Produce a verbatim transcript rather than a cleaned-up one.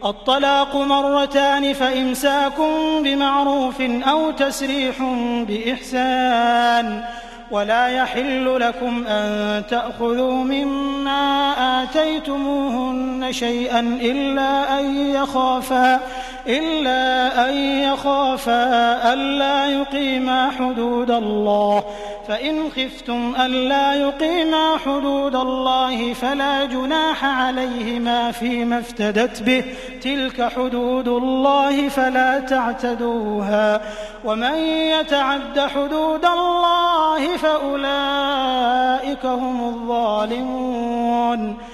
الطلاق مرتان فإمساك بمعروف أو تسريح بإحسان ولا يحل لكم أن تأخذوا مما آتيتموهن شيئا إلا أن يخافا إلا أن يخافا ألا يقيما حدود الله فإن خفتم ألا يقيما حدود الله فلا جناح عليهما فيما افتدت به تلك حدود الله فلا تعتدوها ومن يتعد حدود الله فأولئك هم الظالمون